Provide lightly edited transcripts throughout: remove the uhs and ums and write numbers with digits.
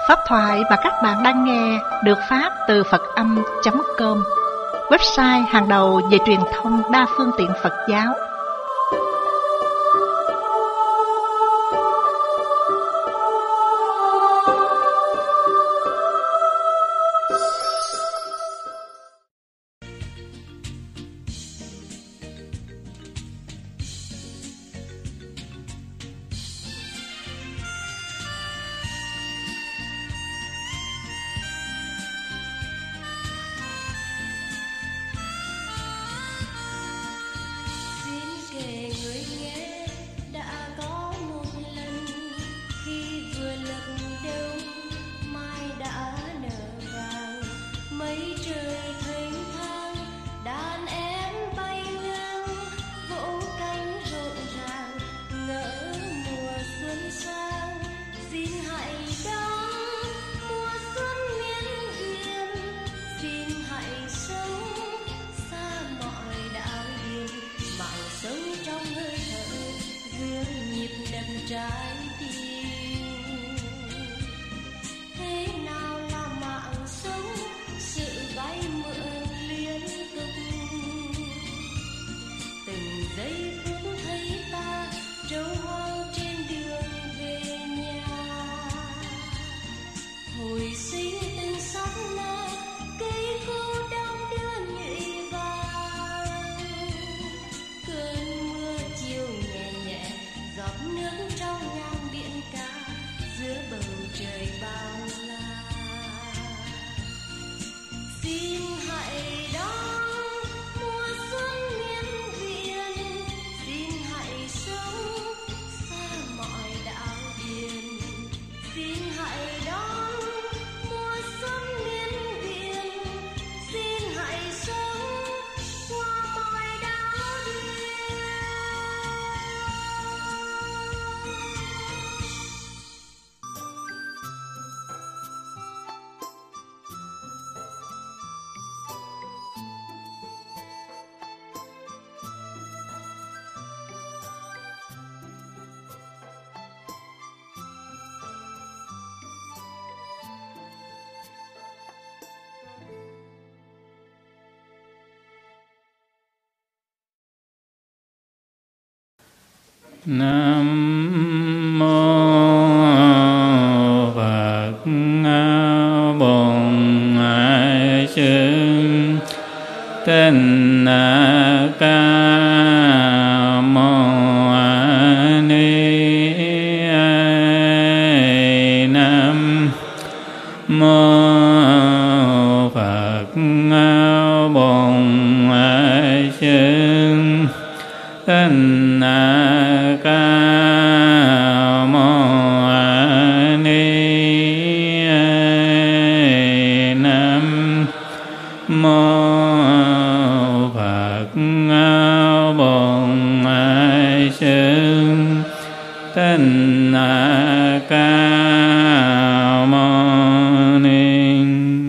Pháp thoại mà các bạn đang nghe được phát từ Phật-âm.com, website hàng đầu về truyền thông đa phương tiện Phật giáo. Nam mô Phật Bổn Sư Thích Ca Mâu Ni. Nam mô Phật Bổn Sư Thích Ca Mâu Ni. Nam mô Phật Bổn Sư Thích Ca Mâu Ni.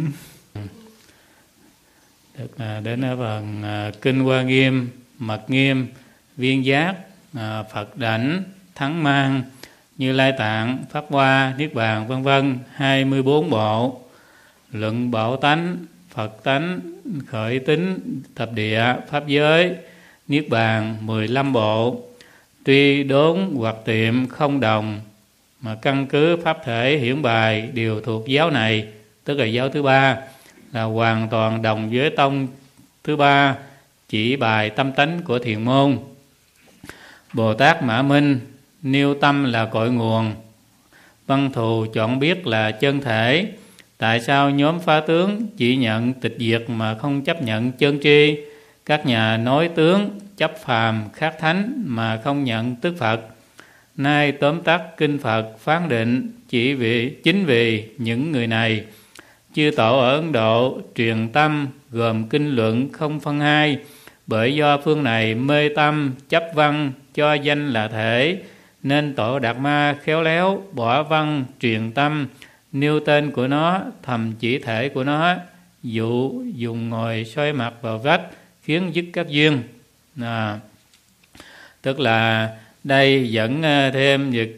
Đến phần Kinh Hoa Nghiêm, Mật Nghiêm, Viên Giác, Phật Đảnh, Thắng Mang, Như Lai Tạng, Pháp Hoa, Niết Bàn, vân vân, 24 bộ. Luận Bảo Tánh, Phật Tánh, Khởi Tính, Thập Địa, Pháp Giới, Niết Bàn, 15 bộ. Tuy đốn hoặc tiệm không đồng, mà căn cứ pháp thể hiển bài đều thuộc giáo này, tức là giáo thứ ba, là hoàn toàn đồng với tông thứ ba, chỉ bài tâm tánh của thiền môn. Bồ Tát Mã Minh nêu tâm là cội nguồn, Văn Thù chọn biết là chân thể. Tại sao nhóm phá tướng chỉ nhận tịch diệt mà không chấp nhận chân tri? Các nhà nói tướng chấp phàm khác thánh mà không nhận tức Phật. Nay tóm tắt kinh Phật phán định chính vì những người này. Chư tổ ở Ấn Độ truyền tâm gồm kinh luận không phân hai, bởi do phương này mê tâm chấp văn cho danh là thể, nên tổ Đạt Ma khéo léo bỏ văn truyền tâm, nêu tên của nó, thầm chỉ thể của nó, dụ dùng ngồi xoay mặt vào vách khiến dứt các duyên. Tức là đây dẫn thêm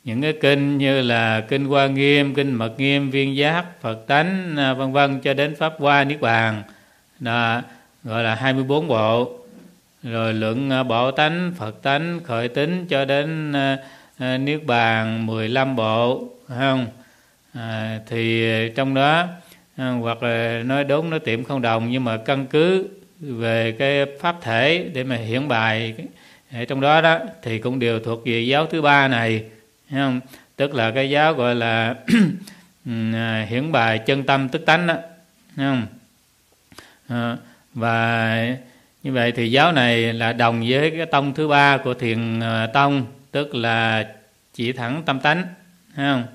những cái kinh như là kinh Hoa Nghiêm, kinh Mật Nghiêm, Viên Giác, Phật Tánh, vân vân, cho đến Pháp Hoa, Niết Bàn, đó, gọi là 24 bộ. Rồi luận Bảo Tánh, Phật Tánh, Khởi Tính cho đến Niết Bàn 15 bộ, không? Thì trong đó hoặc là nói đúng nói tiệm không đồng, nhưng mà căn cứ về cái pháp thể để mà hiển bài trong đó đó thì cũng đều thuộc về giáo thứ ba này, không? Tức là cái giáo gọi là hiển bài chân tâm tức tánh đó, không? Và như vậy thì giáo này là đồng với cái tông thứ ba của Thiền tông, tức là chỉ thẳng tâm tánh, không?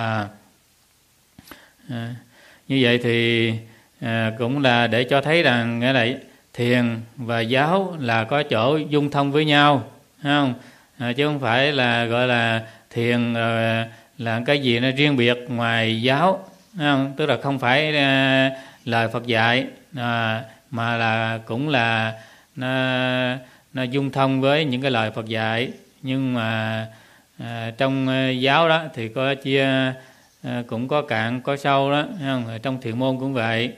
Như vậy thì cũng là để cho thấy rằng nghĩa là thiền và giáo là có chỗ dung thông với nhau, không? Chứ không phải là gọi là thiền là cái gì nó riêng biệt ngoài giáo, không? Tức là không phải lời Phật dạy, mà là cũng là nó dung thông với những cái lời Phật dạy. Nhưng mà trong giáo đó thì có chia, cũng có cạn có sâu đó, không? Trong thiền môn cũng vậy.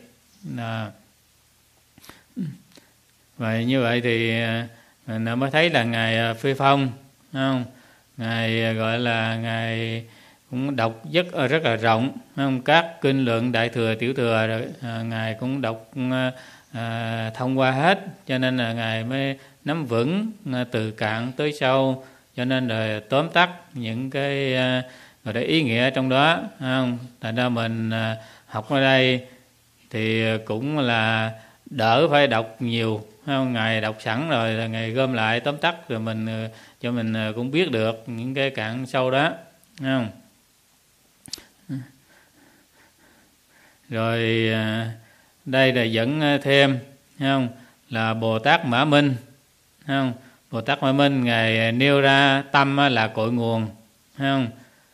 Và như vậy thì mình mới thấy là ngài Phi Phong, không? Ngài gọi là ngài cũng đọc rất là rộng, không? Các kinh luận Đại Thừa, Tiểu Thừa rồi ngài cũng đọc thông qua hết, cho nên là ngài mới nắm vững từ cạn tới sâu, cho nên là tóm tắt những cái gọi là ý nghĩa trong đó, không? Thành ra mình học ở đây thì cũng là đỡ phải đọc nhiều, không? Ngài đọc sẵn rồi là ngài gom lại tóm tắt rồi mình cho mình cũng biết được những cái cạn sâu đó, không? Rồi đây là dẫn thêm, không? Là Bồ Tát Mã Minh, không? Bồ Tát Mã Minh ngài nêu ra tâm là cội nguồn, không?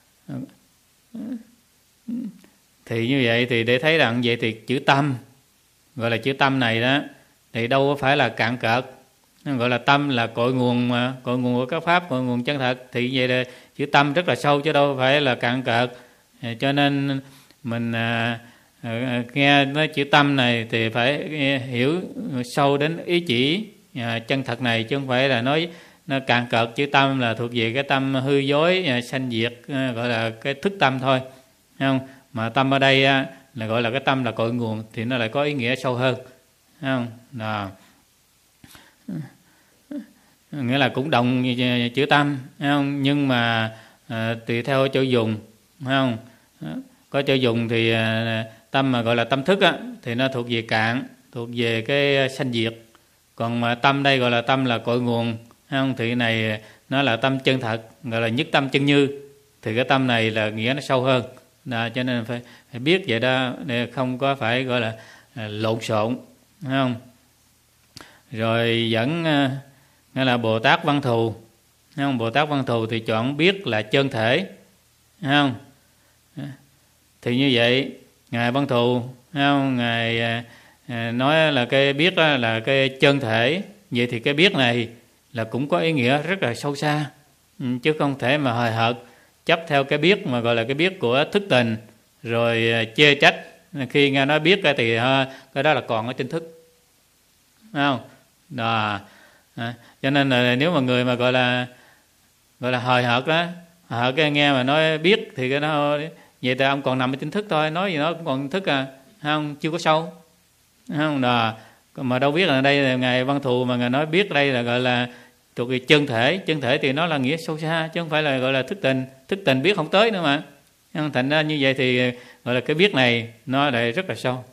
Thì như vậy thì để thấy rằng vậy thì chữ tâm, gọi là chữ tâm này đó, thì đâu có phải là cạn cợt, gọi là tâm là cội nguồn mà, cội nguồn của các pháp, cội nguồn chân thật, thì vậy là chữ tâm rất là sâu chứ đâu phải là cạn cợt. Cho nên mình nghe nói chữ tâm này thì phải hiểu sâu đến ý chỉ chân thật này, chứ không phải là nói nó cạn cợt. Chữ tâm là thuộc về cái tâm hư dối sanh diệt, gọi là cái thức tâm thôi, không? Mà tâm ở đây là gọi là cái tâm là cội nguồn, thì nó lại có ý nghĩa sâu hơn, không? Nghĩa là cũng đồng chữ tâm, không? Nhưng mà tùy theo chỗ dùng, không? Có chỗ dùng thì tâm mà gọi là tâm thức thì nó thuộc về cạn, thuộc về cái sanh diệt. Còn mà tâm đây gọi là tâm là cội nguồn, không? Thì này nó là tâm chân thật, gọi là nhất tâm chân như, thì cái tâm này là nghĩa nó sâu hơn. Cho nên phải biết vậy đó, để không có phải gọi là lộn xộn, không? Rồi dẫn nghĩa là Bồ Tát Văn Thù, không? Bồ Tát Văn Thù thì chọn biết là chân thể, không? Thì như vậy ngài Văn Thù, không? Ngài nói là cái biết là cái chân thể, vậy thì cái biết này là cũng có ý nghĩa rất là sâu xa, chứ không thể mà hời hợt chấp theo cái biết mà gọi là cái biết của thức tình, rồi chê trách khi nghe nói biết thì cái đó là còn ở trên thức, không? Cho nên là nếu mà người mà gọi là hời hợt đó, hời cái nghe mà nói biết thì cái đó vậy thì ông còn nằm ở trên thức thôi, nói gì nó cũng còn thức không? Chưa có sâu, không? Mà đâu biết là đây là ngài Văn Thù mà ngài nói biết đây là gọi là thuộc về chân thể. Chân thể thì nó là nghĩa sâu xa, chứ không phải là gọi là thức tình. Thức tình biết không tới nữa mà. Thành ra như vậy thì gọi là cái biết này nó lại rất là sâu.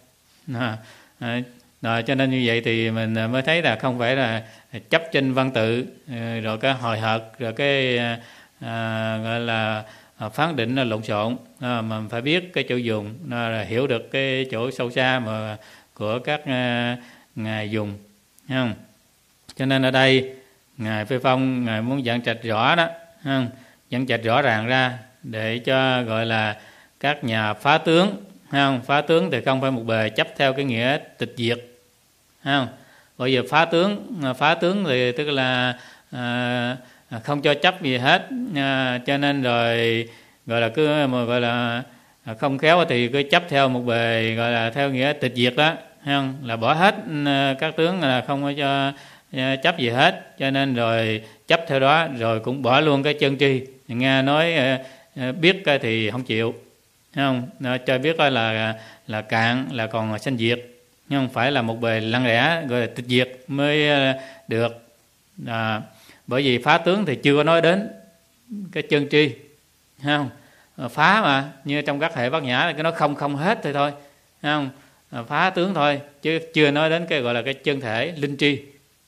Cho nên như vậy thì mình mới thấy là không phải là chấp trên văn tự, rồi cái hồi hợt, rồi cái gọi là phán định là lộn xộn, mà phải biết cái chỗ dùng, là hiểu được cái chỗ sâu xa mà của các ngài dùng, không? Cho nên ở đây ngài Phi Phong ngài muốn giảng trạch rõ đó, không? Giảng trạch rõ ràng ra để cho gọi là các nhà phá tướng, không? Phá tướng thì không phải một bề chấp theo cái nghĩa tịch diệt, không? Bây giờ phá tướng thì tức là không cho chấp gì hết, cho nên rồi gọi là cứ gọi là không khéo thì cứ chấp theo một bề, gọi là theo nghĩa tịch diệt đó, thấy không? Là bỏ hết các tướng, là không có cho chấp gì hết, cho nên rồi chấp theo đó, rồi cũng bỏ luôn cái chân tri. Nghe nói biết thì không chịu, thấy không? Nó cho biết là cạn, là còn sanh diệt, nhưng không phải là một bề lặng lẽ gọi là tịch diệt mới được. Bởi vì phá tướng thì chưa có nói đến cái chân tri, thấy không? Phá mà như trong các hệ bát nhã là cái nó không hết thôi, thấy không? Phá tướng thôi, chứ chưa nói đến cái gọi là cái chân thể linh tri.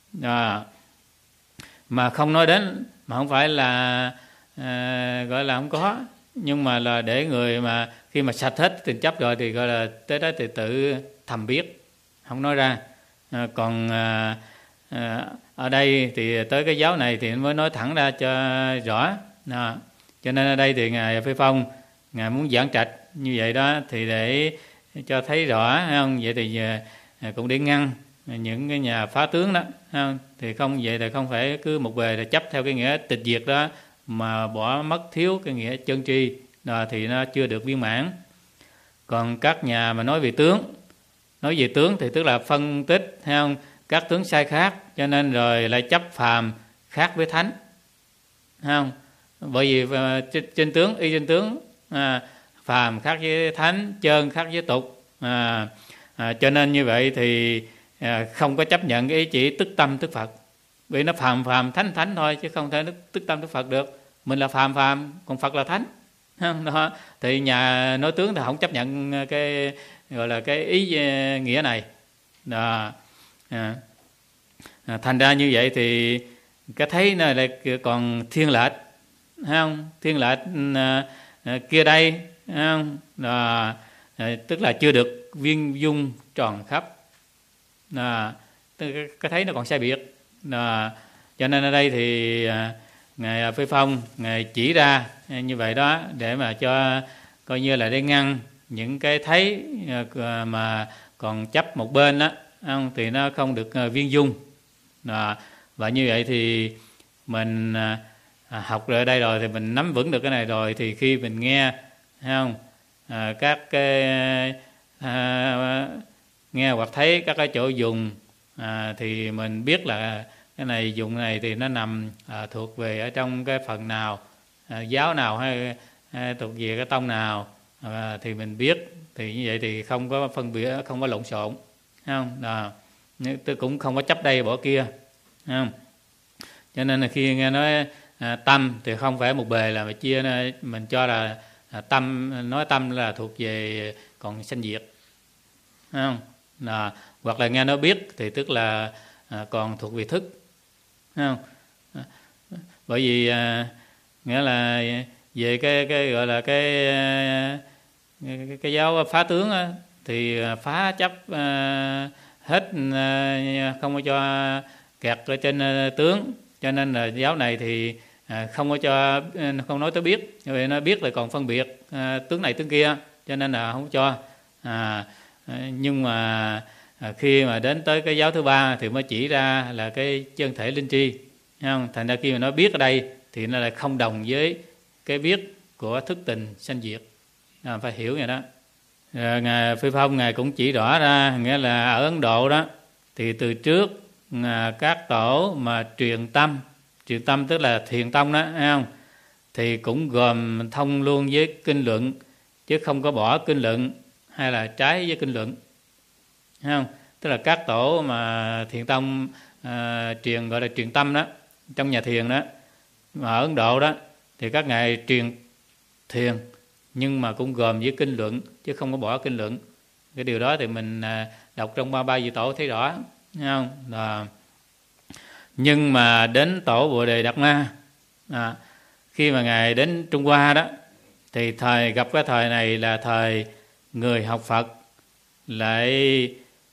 Mà không nói đến, mà không phải là gọi là không có, nhưng mà là để người mà khi mà sạch hết tình chấp rồi thì gọi là tới đó thì tự thầm biết, không nói ra. Còn ở đây thì tới cái giáo này thì mới nói thẳng ra cho rõ. Cho nên ở đây thì Ngài Phi Phong, Ngài muốn giảng trạch như vậy đó, thì để cho thấy rõ, không? Vậy thì cũng để ngăn những cái nhà phá tướng đó, không? Thì không vậy thì không phải cứ một bề là chấp theo cái nghĩa tịch diệt đó mà bỏ mất thiếu cái nghĩa chân tri, thì nó chưa được viên mãn. Còn các nhà mà nói về tướng thì tức là phân tích, thấy không? Các tướng sai khác, cho nên rồi lại chấp phàm khác với thánh, thấy không? Bởi vì trên tướng, y trên tướng, phàm khác với thánh, chơn khác với tục, cho nên như vậy thì không có chấp nhận cái ý chỉ tức tâm tức Phật, vì nó phàm thánh thôi, chứ không thể tức tâm tức Phật được. Mình là phàm, còn Phật là thánh, đó. Thì nhà nói tướng thì không chấp nhận cái gọi là cái ý nghĩa này đó. Thành ra như vậy thì cái thấy này là còn thiên lệch, thấy không? Thiên lệch kia đây, thấy không? Tức là chưa được viên dung tròn khắp, cái thấy nó còn sai biệt. Cho nên ở đây thì Ngài Phi Phong, Ngài chỉ ra như vậy đó, để mà cho coi như là để ngăn những cái thấy mà còn chấp một bên đó, thì nó không được viên dung. Và như vậy thì mình học rồi ở đây rồi thì mình nắm vững được cái này rồi, thì khi mình nghe, thấy không, các cái nghe hoặc thấy các cái chỗ dùng, thì mình biết là cái này dùng này thì nó nằm thuộc về ở trong cái phần nào, giáo nào hay thuộc về cái tông nào, thì mình biết. Thì như vậy thì không có phân biệt, không có lộn xộn, không? Tôi cũng không có chấp đây bỏ kia, không? Cho nên là khi nghe nói tâm thì không phải một bề là mà chia, mình cho là tâm, nói tâm là thuộc về còn sanh diệt, không? Hoặc là nghe nói biết thì tức là còn thuộc về thức, không? Bởi vì nghĩa là về cái gọi là cái giáo phá tướng á, thì phá chấp hết, không có cho kẹt ở trên tướng. Cho nên là giáo này thì không có cho, không nói tới biết, vì nó biết là còn phân biệt tướng này tướng kia, cho nên là không cho. Nhưng mà khi mà đến tới cái giáo thứ ba thì mới chỉ ra là cái chân thể linh tri, không? Thành ra khi mà nó biết ở đây thì nó lại không đồng với cái biết của thức tình sanh diệt, phải hiểu vậy đó. Ngài Phi Phong, Ngài cũng chỉ rõ ra, nghĩa là ở Ấn Độ đó thì từ trước các tổ mà truyền tâm tức là thiền tông đó, thấy không? Thì cũng gồm thông luôn với kinh luận, chứ không có bỏ kinh luận hay là trái với kinh luận, thấy không? Tức là các tổ mà thiền tông truyền, gọi là truyền tâm đó, trong nhà thiền đó, mà ở Ấn Độ đó thì các ngài truyền thiền nhưng mà cũng gồm với kinh luận, chứ không có bỏ kinh luận. Cái điều đó thì mình đọc trong ba vị tổ thấy rõ, thấy không? Nhưng mà đến tổ Bồ Đề Đạt Ma, khi mà ngài đến Trung Hoa đó, thì thời gặp cái thời này là thời người học Phật lại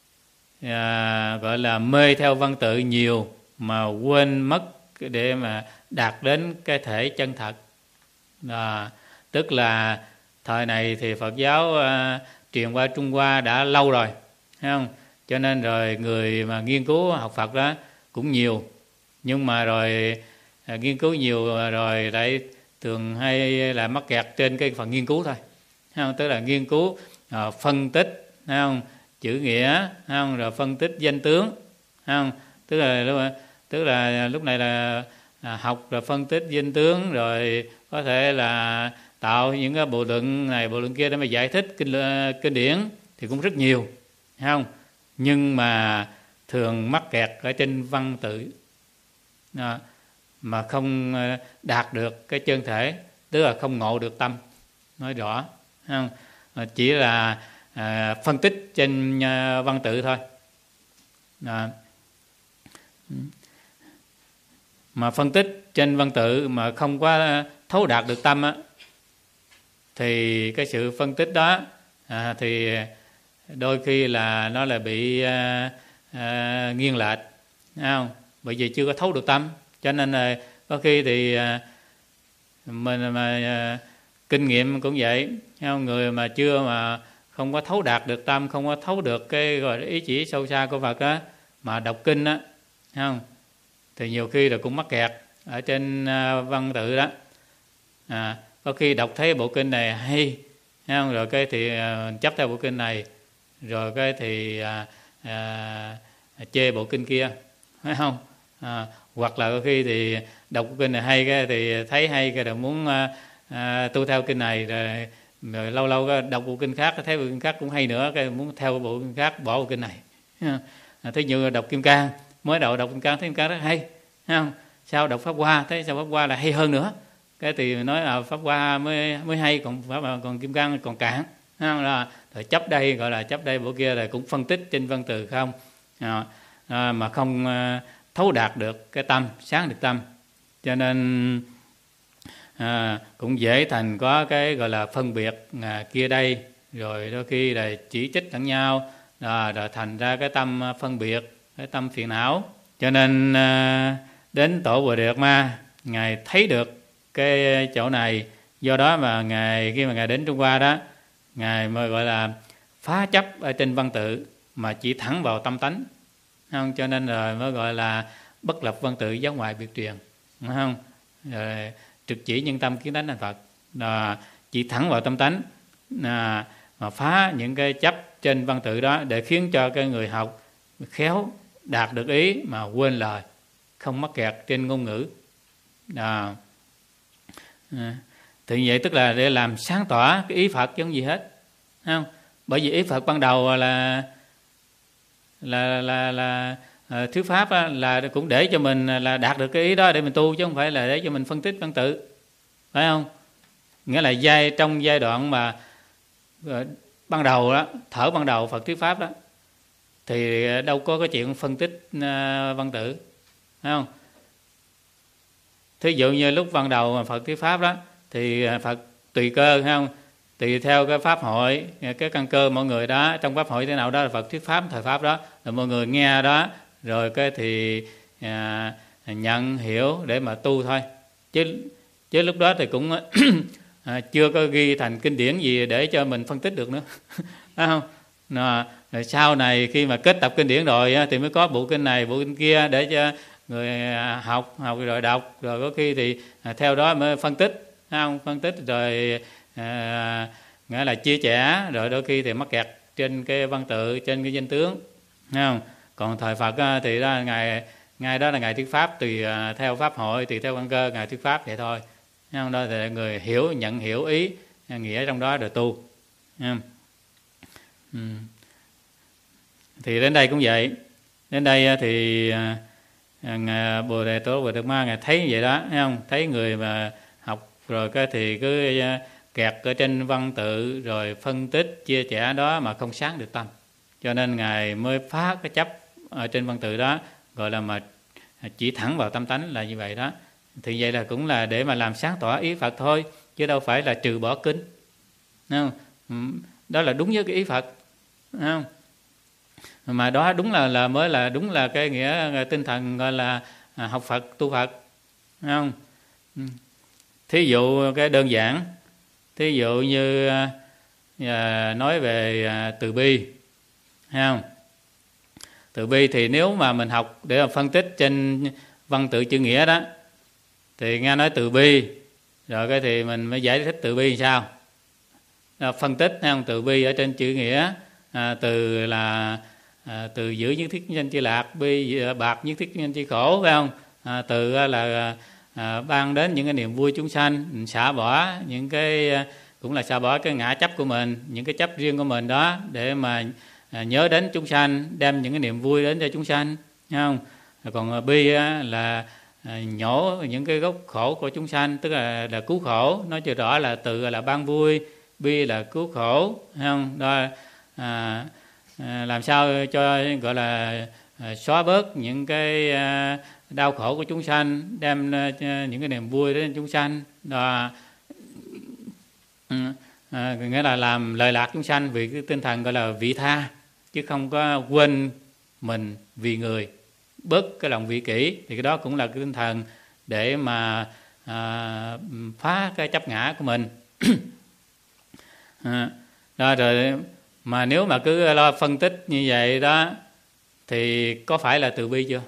gọi là mê theo văn tự nhiều, mà quên mất để mà đạt đến cái thể chân thật. Tức là thời này thì Phật giáo truyền qua Trung Hoa đã lâu rồi, thấy không? Cho nên rồi người mà nghiên cứu học Phật đó cũng nhiều, nhưng mà rồi nghiên cứu nhiều rồi lại thường hay là mắc kẹt trên cái phần nghiên cứu thôi, không? Tức là nghiên cứu phân tích, không? Chữ nghĩa, không? Rồi phân tích danh tướng, không? Tức là lúc này là học rồi phân tích danh tướng, rồi có thể là tạo những cái bộ luận này bộ luận kia để mà giải thích kinh điển thì cũng rất nhiều, không? Nhưng mà thường mắc kẹt ở trên văn tự mà không đạt được cái chân thể, tức là không ngộ được tâm, nói rõ, không? Chỉ là phân tích trên văn tự thôi. Mà phân tích trên văn tự mà không có thấu đạt được tâm á, thì cái sự phân tích đó thì đôi khi là nó là bị nghiêng lệch, không? Bởi vì chưa có thấu được tâm, cho nên là có khi thì mình mà kinh nghiệm cũng vậy, không? Người mà chưa mà không có thấu đạt được tâm, không có thấu được cái gọi là ý chỉ sâu xa của Phật đó, mà đọc kinh đó, không? Thì nhiều khi là cũng mắc kẹt ở trên văn tự đó. Có khi đọc thấy bộ kinh này hay, không? Rồi cái thì chấp theo bộ kinh này, rồi cái thì chê bộ kinh kia, phải không? Hoặc là có khi thì đọc bộ kinh này hay, cái thì thấy hay cái rồi muốn tu theo kinh này, rồi lâu lâu đọc bộ kinh khác thấy bộ kinh khác cũng hay nữa, cái muốn theo bộ kinh khác bỏ bộ kinh này. Thí như đọc Kim Cang, mới đầu đọc Kim Cang thấy Kim Cang rất hay, không? Sau đọc Pháp Hoa thấy sao Pháp Hoa là hay hơn nữa, cái thì nói Pháp Hoa mới hay, còn Kim Cang còn cạn, không? Rồi chấp đây, gọi là chấp đây bộ kia, là cũng phân tích trên văn từ không, mà không thấu đạt được cái tâm, sáng được tâm, cho nên cũng dễ thành có cái gọi là phân biệt kia đây, rồi đôi khi là chỉ trích lẫn nhau, rồi thành ra cái tâm phân biệt, cái tâm phiền não. Cho nên đến Tổ Bồ Đề Đạt Ma, Ngài thấy được cái chỗ này, do đó mà Ngài khi mà Ngài đến Trung Hoa đó, Ngài mới gọi là phá chấp ở trên văn tự mà chỉ thẳng vào tâm tánh, không? Cho nên rồi mới gọi là bất lập văn tự giáo ngoại biệt truyền, đúng không? Rồi trực chỉ nhân tâm kiến tánh thành Phật, chỉ thẳng vào tâm tánh, mà phá những cái chấp trên văn tự đó, để khiến cho cái người học khéo đạt được ý mà quên lời, không mắc kẹt trên ngôn ngữ. Thì vậy tức là để làm sáng tỏ cái ý Phật giống gì hết, không? Bởi vì ý Phật ban đầu là thuyết pháp là cũng để cho mình là đạt được cái ý đó để mình tu, chứ không phải là để cho mình phân tích văn tự, phải không? Nghĩa là trong giai đoạn mà ban đầu đó, thở ban đầu Phật thuyết pháp đó, thì đâu có cái chuyện phân tích văn tự, phải không? Thí dụ như lúc ban đầu mà Phật thuyết pháp đó, thì Phật tùy cơ, phải không? Tùy theo cái pháp hội, cái căn cơ mọi người đó, trong pháp hội thế nào đó là Phật thuyết pháp thời pháp đó, rồi mọi người nghe đó, rồi cái thì nhận hiểu để mà tu thôi, chứ lúc đó thì cũng chưa có ghi thành kinh điển gì để cho mình phân tích được nữa. Phải không? Rồi sau này khi mà kết tập kinh điển rồi thì mới có bộ kinh này bộ kinh kia để cho người học rồi đọc, rồi có khi thì theo đó mới phân tích, không? Phân tích rồi nghĩa là chia sẻ, rồi đôi khi thì mắc kẹt trên cái văn tự, trên cái danh tướng, không? Còn thời Phật thì đó ngày đó là Ngài thuyết pháp, tùy theo pháp hội, tùy theo căn cơ Ngài thuyết pháp vậy thôi, không? Đó thì người nhận hiểu ý nghĩa trong đó rồi tu, không? Thì đến đây cũng vậy. Đến đây thì Bồ Đề Tổ Bồ Đề Đạt Ma Ngài thấy như vậy đó, thấy không? Thấy người mà học rồi cái thì cứ kẹt ở trên văn tự, rồi phân tích chia sẻ đó mà không sáng được tâm, cho nên Ngài mới phá cái chấp ở trên văn tự đó, gọi là mà chỉ thẳng vào tâm tánh là như vậy đó. Thì vậy là cũng là để mà làm sáng tỏ ý Phật thôi, chứ đâu phải là trừ bỏ kinh, không? Đó là đúng với cái ý Phật, không? Mà đó đúng là mới là đúng là cái nghĩa tinh thần gọi là học Phật tu Phật, không? Thí dụ cái đơn giản, thí dụ như nói về từ bi, không? Từ bi thì nếu mà mình học để mà phân tích trên văn tự chữ nghĩa đó, thì nghe nói từ bi, rồi cái thì mình mới giải thích từ bi làm sao. Phân tích thấy không? Từ bi ở trên chữ nghĩa, từ là từ giữ nhất thiết nhân chi lạc, bi bạc nhất thiết nhân chi khổ, phải không? Từ là ban đến những cái niềm vui chúng sanh, xả bỏ những cái, cũng là xả bỏ cái ngã chấp của mình, những cái chấp riêng của mình đó, để mà nhớ đến chúng sanh, đem những cái niềm vui đến cho chúng sanh, thấy không? Còn bi là nhổ những cái gốc khổ của chúng sanh, tức là cứu khổ. Nói cho rõ là từ là ban vui, bi là cứu khổ, thấy không? Đó, làm sao cho gọi là xóa bớt những cái đau khổ của chúng sanh, đem những cái niềm vui đến chúng sanh. Đó, nghĩa là làm lợi lạc chúng sanh vì cái tinh thần gọi là vị tha, chứ không có quên mình vì người, bớt cái lòng vị kỷ. Thì cái đó cũng là cái tinh thần để mà phá cái chấp ngã của mình. Đó, rồi mà nếu mà cứ lo phân tích như vậy đó thì có phải là từ bi chưa?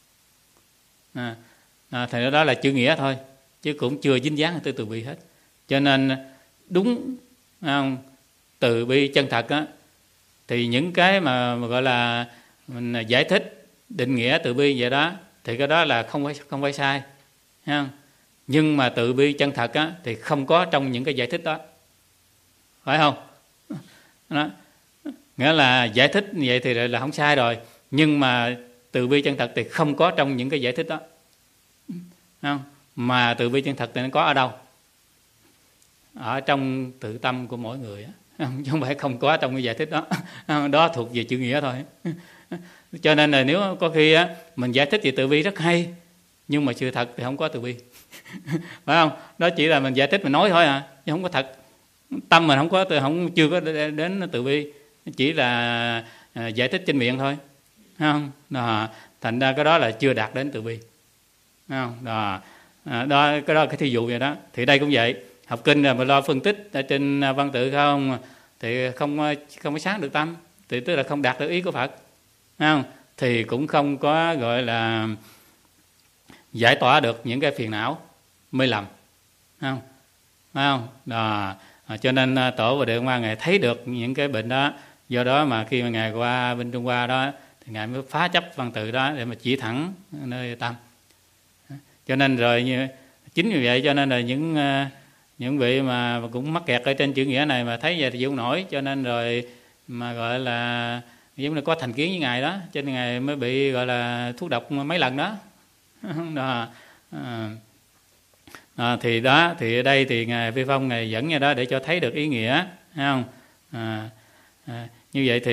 Thì đó là chữ nghĩa thôi, chứ cũng chưa dính dáng tới từ bi hết. Cho nên đúng không, từ bi chân thật á, thì những cái mà gọi là mình giải thích định nghĩa từ bi vậy đó, thì cái đó là không phải sai, không? Nhưng mà từ bi chân thật á, thì không có trong những cái giải thích đó, phải không? Đó. Nghĩa là giải thích như vậy thì là không sai rồi, nhưng mà từ bi chân thật thì không có trong những cái giải thích đó, không? Mà từ bi chân thật thì nó có ở đâu? Ở trong tự tâm của mỗi người, chứ không phải không có trong cái giải thích đó. Đó thuộc về chữ nghĩa thôi. Cho nên là nếu có khi mình giải thích về từ bi rất hay, nhưng mà sự thật thì không có từ bi. Phải không? Đó chỉ là mình giải thích, mình nói thôi chứ không có thật. Tâm mình chưa có đến từ bi, chỉ là giải thích trên miệng thôi, không? Đó, thành ra cái đó là chưa đạt đến từ bi, không? Đó, cái đó là cái thí dụ vậy đó. Thì đây cũng vậy, học kinh là mà lo phân tích ở trên văn tự không thì không có sáng được tâm, thì tức là không đạt được ý của Phật, không? Thì cũng không có gọi là giải tỏa được những cái phiền não mê lầm, không? Phải không? Đó. Cho nên Tổ Bà Địa Tạng Ma Ngài thấy được những cái bệnh đó, do đó mà khi mà Ngài qua bên Trung Hoa đó thì Ngài mới phá chấp văn tự đó để mà chỉ thẳng nơi tâm. Cho nên rồi chính vì vậy cho nên là những vị mà cũng mắc kẹt ở trên chữ nghĩa này mà thấy vậy thì chịu nổi, cho nên rồi mà gọi là giống như có thành kiến với Ngài đó, cho nên Ngài mới bị gọi là thuốc độc mấy lần đó. Đó. Thì đó, thì ở đây thì Ngài Vi Phong Ngài dẫn ra đó để cho thấy được ý nghĩa, thấy không? Như vậy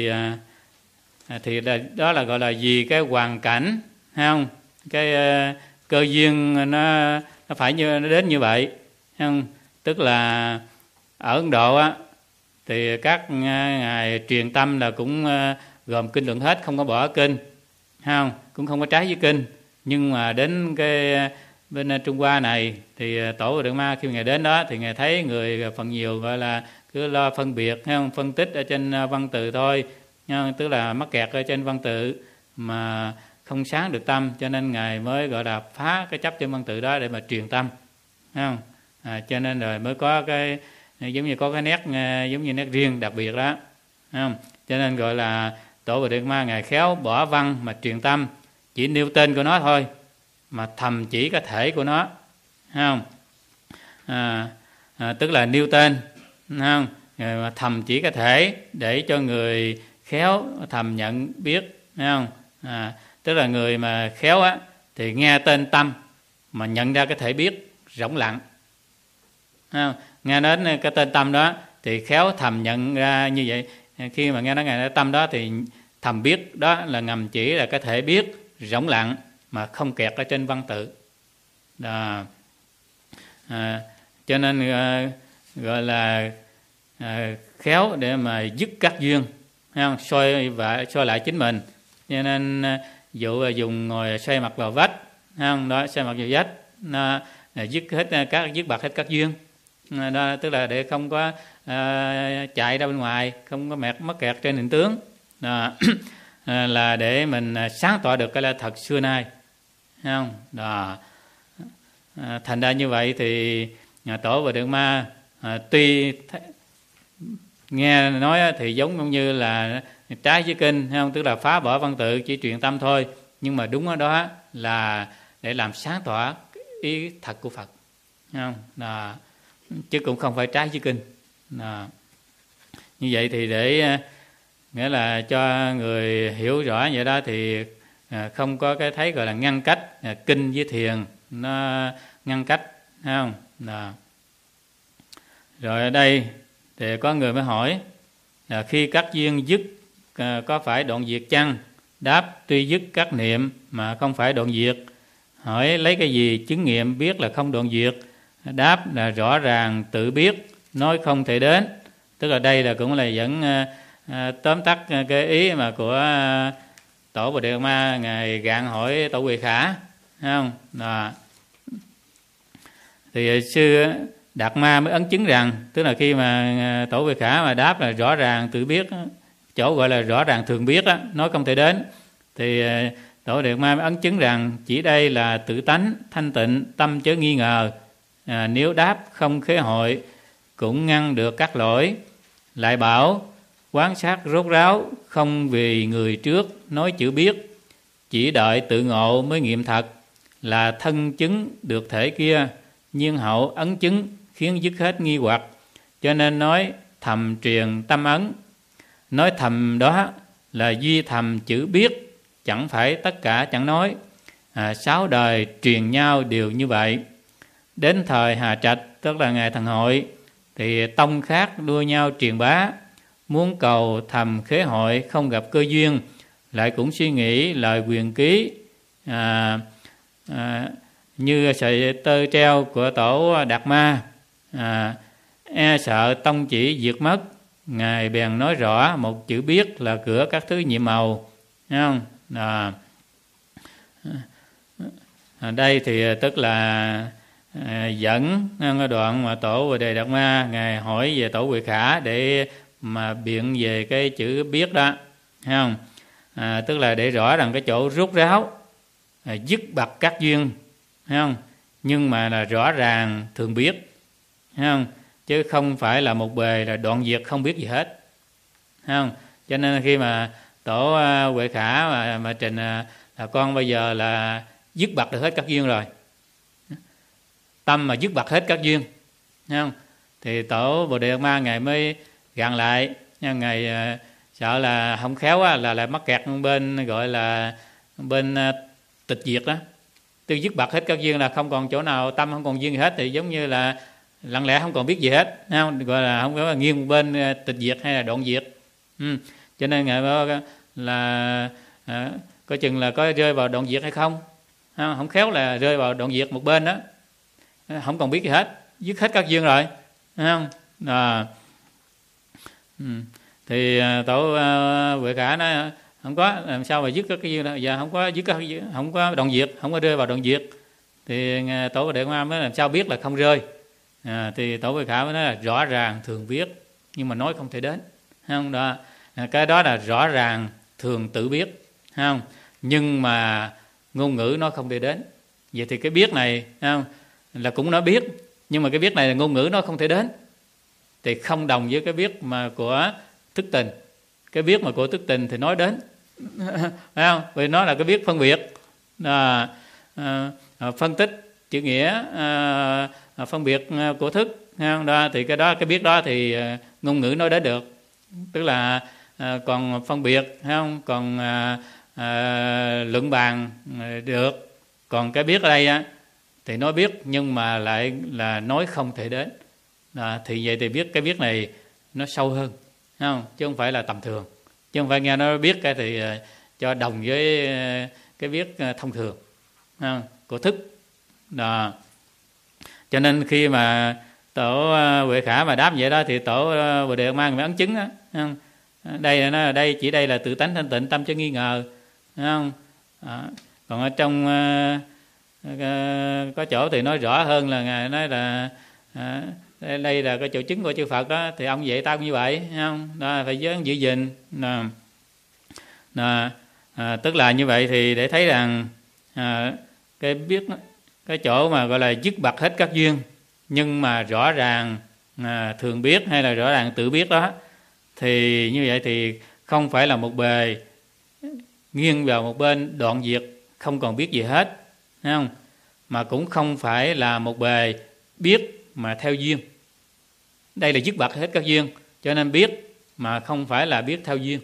thì đó là gọi là vì cái hoàn cảnh, thấy không? Cái cơ duyên nó phải nó đến như vậy, thấy không? Tức là ở Ấn Độ á, thì các ngài truyền tâm là cũng gồm kinh luận hết, không có bỏ kinh, thấy không? Cũng không có trái với kinh. Nhưng mà đến cái bên Trung Hoa này thì Tổ Bà Địa Tạng Ma khi Ngài đến đó thì Ngài thấy người phần nhiều gọi là cứ lo phân biệt, thấy không? Phân tích ở trên văn tự thôi, tức là mắc kẹt ở trên văn tự mà không sáng được tâm, cho nên Ngài mới gọi là phá cái chấp trên văn tự đó để mà truyền tâm, thấy không? Cho nên rồi mới có cái giống như có cái nét giống như nét riêng đặc biệt đó, thấy không? Cho nên gọi là Tổ Bà Địa Tạng Ma Ngài khéo bỏ văn mà truyền tâm, chỉ nêu tên của nó thôi mà thầm chỉ cái thể của nó, thấy không? Tức là nêu tên, thấy không? Mà thầm chỉ cái thể để cho người khéo thầm nhận biết, thấy không? Tức là người mà khéo á thì nghe tên tâm mà nhận ra cái thể biết rỗng lặng, thấy không? Nghe đến cái tên tâm đó thì khéo thầm nhận ra như vậy. Khi mà nghe nói cái tâm đó thì thầm biết đó là ngầm chỉ là cái thể biết rỗng lặng mà không kẹt ở trên văn tự đó. Cho nên gọi là khéo để mà dứt các duyên, thấy không? Soi lại chính mình. Cho nên dụ dùng ngồi xoay mặt vào vách, thấy không? Đó, xoay mặt vào vách nó dứt bạc hết các duyên đó, tức là để không có chạy ra bên ngoài, không có mắc kẹt trên hình tướng đó. Là để mình sáng tỏ được cái là thật xưa nay, thấy không? Đó. Thành ra như vậy thì Tổ Bà Điện Ma tuy nghe nói thì giống như là trái với kinh, không? Tức là phá bỏ văn tự, chỉ truyền tâm thôi, nhưng mà đúng ở đó là để làm sáng tỏ ý thật của Phật, không? Chứ cũng không phải trái với kinh. Như vậy thì để nghĩa là cho người hiểu rõ vậy đó, thì không có cái thấy gọi là ngăn cách kinh với thiền, nó ngăn cách, không? Rồi ở đây thì có người mới hỏi là khi các duyên dứt có phải đoạn diệt chăng? Đáp: tuy dứt các niệm mà không phải đoạn diệt. Hỏi lấy cái gì chứng nghiệm biết là không đoạn diệt? Đáp là rõ ràng tự biết, nói không thể đến. Tức là đây là cũng là dẫn tóm tắt cái ý mà của Tổ Bồ Đề Ma ngài gạn hỏi Tổ Huệ Khả, không? Thì sư Đạt Ma mới ấn chứng rằng, tức là khi mà Tổ Huệ Khả mà đáp là rõ ràng tự biết, chỗ gọi là rõ ràng thường biết á, nói không thể đến, thì Tổ Huệ Ma mới ấn chứng rằng chỉ đây là tự tánh thanh tịnh, tâm chớ nghi ngờ. Nếu đáp không khế hội cũng ngăn được các lỗi. Lại bảo quán sát rốt ráo, không vì người trước nói chữ biết, chỉ đợi tự ngộ mới nghiệm thật, là thân chứng được thể kia, nhiên hậu ấn chứng khiến dứt hết nghi hoặc. Cho nên nói thầm truyền tâm ấn. Nói thầm đó là duy thầm chữ biết, chẳng phải tất cả chẳng nói. 6 đời truyền nhau đều như vậy. Đến thời Hà Trạch, tức là ngày Thần Hội, thì tông khác đua nhau truyền bá. Muốn cầu thầm khế hội không gặp cơ duyên, lại cũng suy nghĩ lời quyền ký như sợi tơ treo của Tổ Đạt Ma. E sợ tông chỉ diệt mất, ngài bèn nói rõ một chữ biết là cửa các thứ nhiệm màu, thấy không? Đây thì tức là dẫn đoạn mà Tổ Bồ Đề Đạt Ma ngài hỏi về Tổ Huệ Khả để mà biện về cái chữ biết đó, thấy không? Tức là để rõ rằng cái chỗ rốt ráo, dứt bặt các duyên, thấy không? Nhưng mà là rõ ràng thường biết, thấy không? Chứ không phải là một bề là đoạn diệt không biết gì hết, thấy không? Cho nên khi mà Tổ Huệ Khả mà trình là con bây giờ là dứt bặt được hết các duyên rồi, tâm mà dứt bặt hết các duyên, thấy không? Thì Tổ Bồ Đề Ma ngài mới gạn lại, ngài sợ là không khéo là lại mắc kẹt bên gọi là bên tịch diệt đó. Từ dứt bặt hết các duyên là không còn chỗ nào, tâm không còn duyên gì hết, thì giống như là lặng lẽ không còn biết gì hết, không? Gọi là không có nghiêng bên tịch diệt hay là đoạn diệt. Cho nên ngài bảo là coi chừng là có rơi vào đoạn diệt hay không, không khéo là rơi vào đoạn diệt một bên đó, không còn biết gì hết, dứt hết các duyên rồi, không? Thì Tổ Huệ Khả nói không có, làm sao mà dứt các cái duyên đó, giờ không có dứt các duyên, không có đoạn diệt, không có rơi vào đoạn diệt. Thì Tổ Bồ Đề Ma mới làm sao biết là không rơi. Thì Tổ Huệ Khả mới nói là rõ ràng thường biết, nhưng mà nói không thể đến, không? Đó, cái đó là rõ ràng thường tự biết, không? Nhưng mà ngôn ngữ nó không thể đến. Vậy thì cái biết này, không, là cũng nó biết, nhưng mà cái biết này là ngôn ngữ nó không thể đến, thì không đồng với cái biết mà của thức tình. Cái biết mà của thức tình thì nói đến, phải không? Vì nó là cái biết phân biệt, phân tích chữ nghĩa, phân biệt của thức, không? Đó, thì cái đó, cái biết đó thì ngôn ngữ nói đến được, tức là còn phân biệt, không? Còn luận bàn được. Còn cái biết ở đây thì nói biết nhưng mà lại là nói không thể đến. Thì vậy thì biết cái biết này nó sâu hơn, không? Chứ không phải là tầm thường, chứ không phải nghe nó biết cái thì cho đồng với cái biết thông thường, không? Của thức. Đó. Cho nên khi mà Tổ Huệ Khả mà đáp vậy đó thì Tổ Bồ Đề Ma mới ấn chứng đó, không? Đây nó đây chỉ đây là tự tánh thanh tịnh, tâm chứ nghi ngờ, không? Còn ở trong có chỗ thì nói rõ hơn, là ngài nói là đây là cái chỗ chứng của chư Phật đó, thì ông vậy tao cũng như vậy, không? Đó, phải giữ gìn. Tức là như vậy thì để thấy rằng cái cái chỗ mà gọi là dứt bặt hết các duyên, nhưng mà rõ ràng thường biết hay là rõ ràng tự biết đó, thì như vậy thì không phải là một bề nghiêng vào một bên đoạn diệt không còn biết gì hết, thấy không? Mà cũng không phải là một bề biết mà theo duyên. Đây là dứt bặt hết các duyên, cho nên biết mà không phải là biết theo duyên.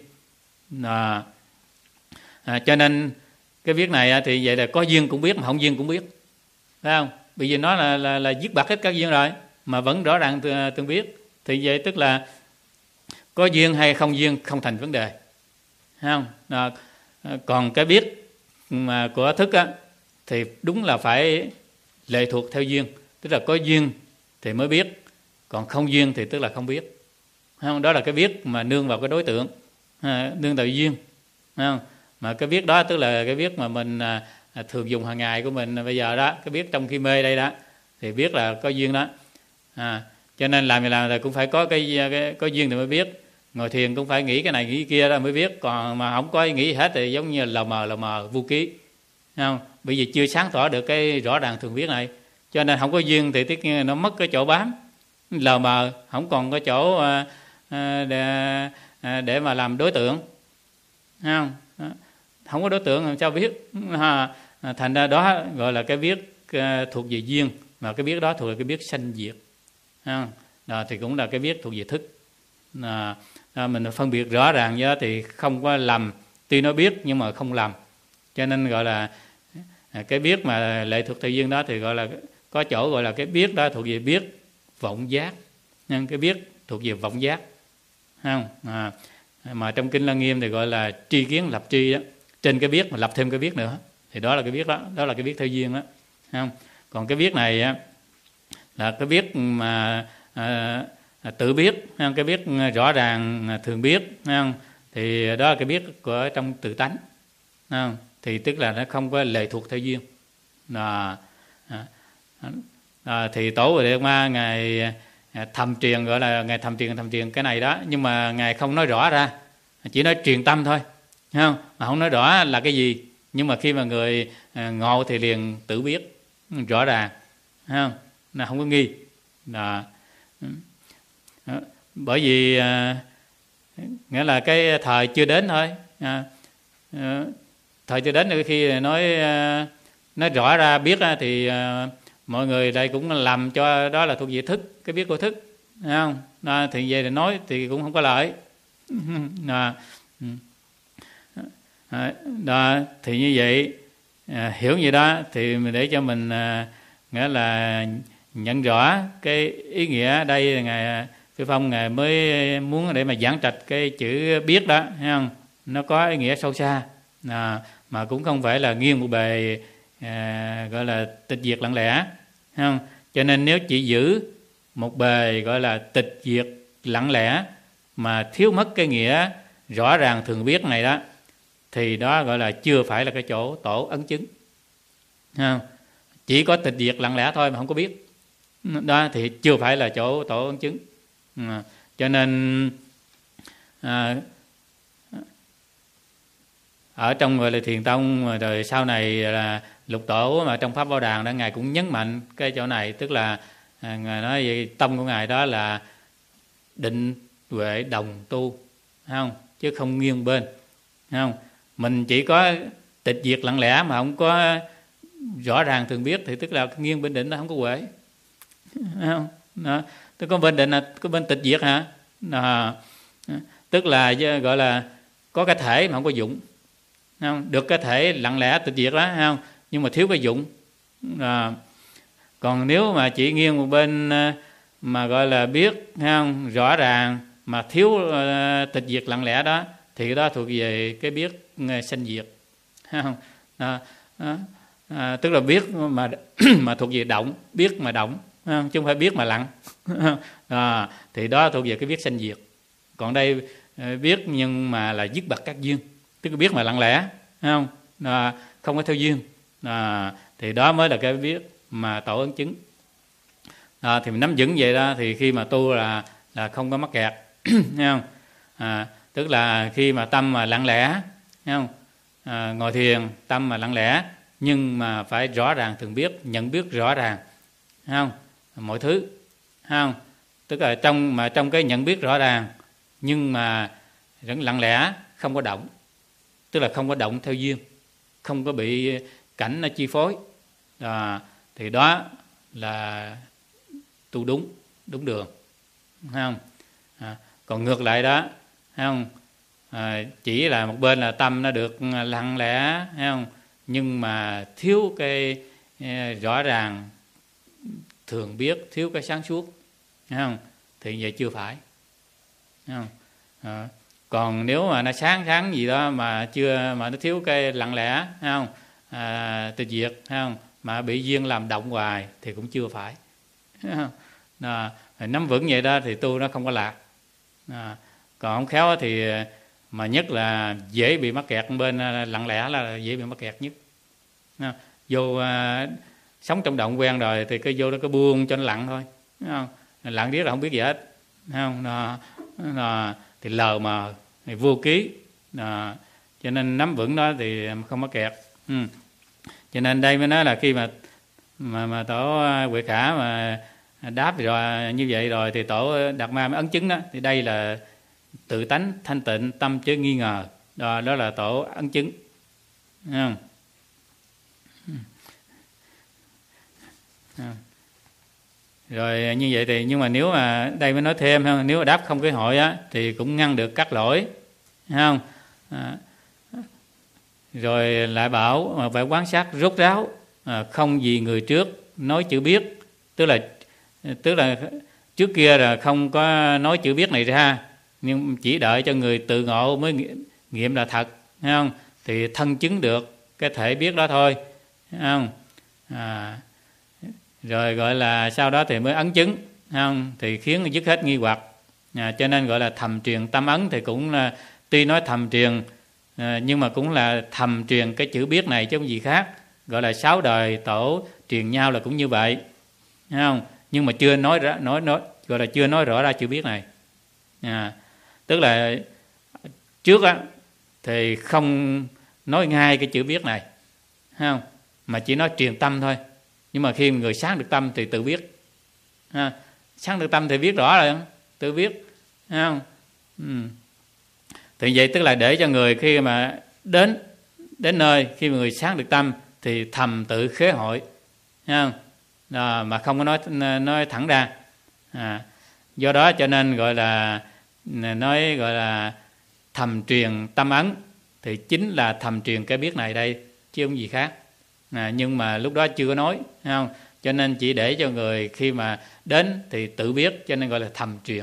Cho nên cái biết này thì vậy là có duyên cũng biết mà không duyên cũng biết, phải không? Bởi vì nó là dứt bặt hết các duyên rồi mà vẫn rõ ràng tương biết, thì vậy tức là có duyên hay không duyên không thành vấn đề, thấy không? Còn cái biết mà của thức thì đúng là phải lệ thuộc theo duyên, tức là có duyên thì mới biết, còn không duyên thì tức là không biết, thấy không? Đó là cái biết mà nương vào cái đối tượng, nương vào duyên, thấy không? Mà cái biết đó tức là cái biết mà mình thường dùng hàng ngày của mình bây giờ đó, cái biết trong khi mê đây đó thì biết là có duyên đó. Cho nên làm thì cũng phải có có duyên thì mới biết. Ngồi thiền cũng phải nghĩ cái này nghĩ cái kia đó mới biết, còn mà không có nghĩ gì hết thì giống như lờ mờ vô ký, không? Bởi vì chưa sáng tỏ được cái rõ ràng thường biết này, cho nên không có duyên thì tất nhiên nó mất cái chỗ bám, lờ mờ không còn có chỗ để mà làm đối tượng, không? Không có đối tượng làm sao biết. Thành ra đó gọi là cái biết thuộc về duyên, mà cái biết đó thuộc về cái biết sanh diệt, thì cũng là cái biết thuộc về thức. Mình phân biệt rõ ràng đó thì không có lầm, tuy nó biết nhưng mà không lầm, cho nên gọi là cái biết mà lệ thuộc theo duyên đó thì gọi là có chỗ gọi là cái biết đó thuộc về biết vọng giác, nên cái biết thuộc về vọng giác, không? Mà trong kinh Lăng Nghiêm thì gọi là tri kiến lập tri đó, trên cái biết mà lập thêm cái biết nữa, thì đó là cái biết đó là cái biết theo duyên đó, không? Còn cái biết này là cái biết mà tự biết, cái biết rõ ràng thường biết, thì đó là cái biết của trong tự tánh, thì tức là nó không có lệ thuộc theo duyên. Thì Tổ Bà Đề Ma ngài thầm truyền, gọi là ngài thầm truyền cái này đó, nhưng mà ngài không nói rõ ra, chỉ nói truyền tâm thôi, không? Mà không nói rõ là cái gì, nhưng mà khi mà người ngộ thì liền tự biết rõ ràng, không? Là không có nghi. Bởi vì nghĩa là cái thời chưa đến thôi, thời chưa đến, khi nói rõ ra biết thì mọi người đây cũng làm cho đó là thuộc về thức, cái biết của thức, thấy không? Thì về thì nói thì cũng không có lợi. Đó, thì như vậy hiểu như đó thì để cho mình nghĩa là nhận rõ cái ý nghĩa. Đây ngài Phi Phong ngài mới muốn để mà giảng trạch cái chữ biết đó, thấy không? Nó có ý nghĩa sâu xa, mà cũng không phải là nghiêng một bề gọi là tịch diệt lặng lẽ, thấy không? Cho nên nếu chỉ giữ một bề gọi là tịch diệt lặng lẽ mà thiếu mất cái nghĩa rõ ràng thường biết này đó, thì đó gọi là chưa phải là cái chỗ Tổ ấn chứng, thấy không? Chỉ có tịch diệt lặng lẽ thôi mà không có biết đó thì chưa phải là chỗ Tổ ấn chứng. Cho nên ở trong gọi là Thiền Tông rồi sau này là Lục Tổ mà trong Pháp Bảo Đàn đó, ngài cũng nhấn mạnh cái chỗ này, tức là ngài nói vậy, tông của ngài đó là định huệ đồng tu, thấy không? Chứ không nghiêng bên, thấy không? Mình chỉ có tịch diệt lặng lẽ mà không có rõ ràng thường biết thì tức là nghiêng bên định nó không có huệ, thấy không? Đó. Tức có bên định là có bên tịch diệt hả? Tức là gọi là có cái thể mà không có dụng, không? Được cái thể lặng lẽ tịch diệt đó, không? Nhưng mà thiếu cái dụng. Còn nếu mà chỉ nghiêng một bên mà gọi là biết, không? Rõ ràng mà thiếu tịch diệt lặng lẽ đó thì cái đó thuộc về cái biết sanh diệt, không? Tức là biết mà thuộc về động, biết mà động, chứ không phải biết mà lặng. Thì đó thuộc về cái biết sanh diệt. Còn đây biết nhưng mà là dứt bặt các duyên, tức là biết mà lặng lẽ, không? Không có theo duyên, thì đó mới là cái biết mà Tổ ấn chứng. Thì mình nắm vững vậy đó thì khi mà tu là không có mắc kẹt, thấy không? Tức là khi mà tâm mà lặng lẽ, thấy không? Ngồi thiền tâm mà lặng lẽ nhưng mà phải rõ ràng thường biết, nhận biết rõ ràng, không? Mọi thứ, không? Tức là trong cái nhận biết rõ ràng nhưng mà vẫn lặng lẽ, không có động, tức là không có động theo duyên, không có bị cảnh nó chi phối, thì đó là tu đúng đường, không? Còn ngược lại đó, không? Chỉ là một bên là tâm nó được lặng lẽ, không? Nhưng mà thiếu cái rõ ràng thường biết, thiếu cái sáng suốt, không? Thì vậy chưa phải, không? Còn nếu mà nó sáng gì đó mà nó thiếu cái lặng lẽ, không? Tịch diệt, không? Mà bị duyên làm động hoài thì cũng chưa phải, không? Nắm vững vậy đó thì tu nó không có lạc. Còn không khéo thì mà nhất là dễ bị mắc kẹt bên lặng lẽ, là dễ bị mắc kẹt nhất. Vô sống trong động quen rồi thì cứ vô đó cứ buông cho nó lặng thôi, không? Lặng riết là không biết gì hết, không? Thì lờ mờ, thì vô ký, cho nên nắm vững đó thì không mắc kẹt. Cho nên đây mới nói là khi mà tổ Huệ Khả mà đáp rồi như vậy rồi thì tổ Đạt Ma mới ấn chứng đó, thì đây là tự tánh thanh tịnh, tâm chớ nghi ngờ, đó là tổ ấn chứng, không? Rồi như vậy thì, nhưng mà nếu mà đây mới nói thêm, không? Nếu mà đáp không cái hội á thì cũng ngăn được các lỗi, không? Rồi lại bảo mà phải quán sát rốt ráo, không vì người trước nói chữ biết, tức là trước kia là không có nói chữ biết này ra, nhưng chỉ đợi cho người tự ngộ mới nghiệm là thật, thấy không? Thì thân chứng được cái thể biết đó thôi, thấy không? Rồi gọi là sau đó thì mới ấn chứng, thấy không? Thì khiến dứt hết nghi hoặc, cho nên gọi là thầm truyền tâm ấn. Thì cũng là tuy nói thầm truyền, nhưng mà cũng là thầm truyền cái chữ biết này chứ không gì khác. Gọi là 6 đời tổ truyền nhau là cũng như vậy, thấy không? Nhưng mà chưa nói gọi là chưa nói rõ ra chữ biết này. Tức là trước á thì không nói ngay cái chữ biết này, thấy không? Mà chỉ nói truyền tâm thôi. Nhưng mà khi người sáng được tâm thì tự biết, sáng được tâm thì biết rõ rồi, tự biết, thấy không? Thì vậy tức là để cho người khi mà đến nơi, khi mà người sáng được tâm thì thầm tự khế hội, thấy không? Mà không có nói thẳng ra. Do đó cho nên gọi là thầm truyền tâm ấn, thì chính là thầm truyền cái biết này đây chứ không gì khác. Nhưng mà lúc đó chưa có nói, thấy không? Cho nên chỉ để cho người khi mà đến thì tự biết, cho nên gọi là thầm truyền.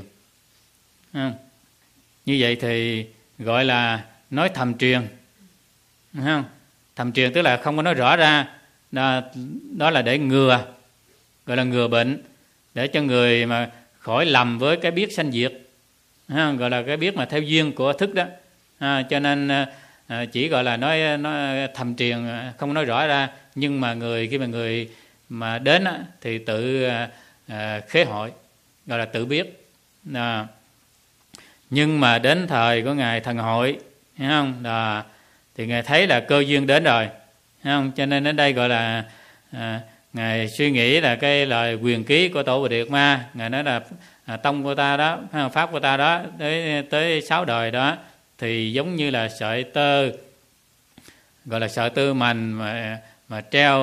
Như vậy thì gọi là nói thầm truyền, thấy không? Thầm truyền tức là không có nói rõ ra, đó là để ngừa, gọi là ngừa bệnh, để cho người mà khỏi lầm với cái biết sanh diệt, gọi là cái biết mà theo duyên của thức đó. Cho nên chỉ gọi là nói thầm truyền, không nói rõ ra. Nhưng mà khi mà người mà đến thì tự khế hội, gọi là tự biết. Nhưng mà đến thời của Ngài Thần Hội, thấy không? Thì Ngài thấy là cơ duyên đến rồi, thấy không? Cho nên đến đây gọi là Ngài suy nghĩ là cái lời quyền ký của tổ Bồ Đề Đạt Ma. Ngài nói là tông của ta đó, pháp của ta đó, tới 6 đời đó thì giống như là sợi tơ, gọi là sợi tơ mành mà treo,